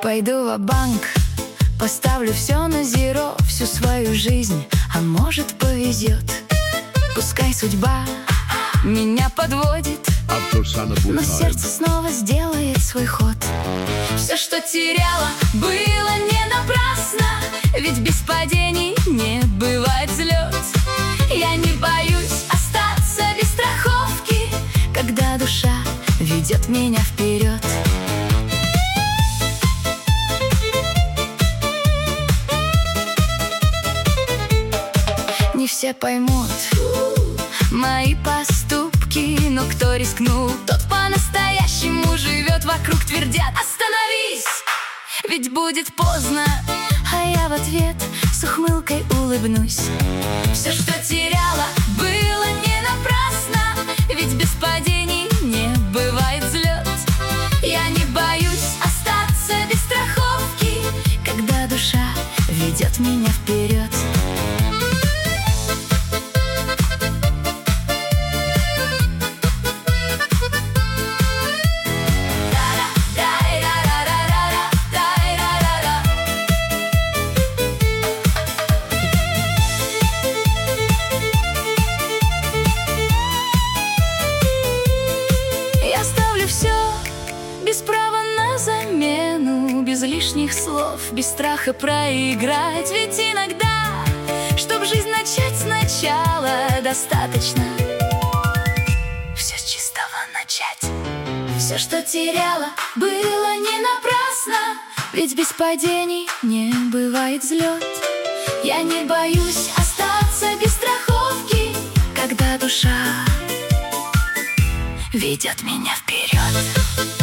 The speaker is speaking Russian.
Пойду ва-банк, поставлю все на зеро, всю свою жизнь, а может повезет. Пускай судьба меня подводит, но сердце снова сделает свой ход. Все, что теряла, было не напрасно, ведь без падений не бывает взлет. Я не боюсь остаться без страховки, когда душа ведет меня вперед. Не все поймут мои поступки, но кто рискнул, тот по-настоящему живет. Вокруг твердят: остановись, ведь будет поздно. А я в ответ с ухмылкой улыбнусь. Все, что теряла, было не напрасно, ведь без падений не бывает взлет. Я не боюсь остаться без страховки, когда душа ведет меня вперед. Без права на замену, без лишних слов, без страха проиграть. Ведь иногда, чтоб жизнь начать сначала, достаточно все с чистого начать. Все, что теряла, было не напрасно, ведь без падений не бывает взлет. Я не боюсь остаться без страховки, когда душа ведет меня вперед.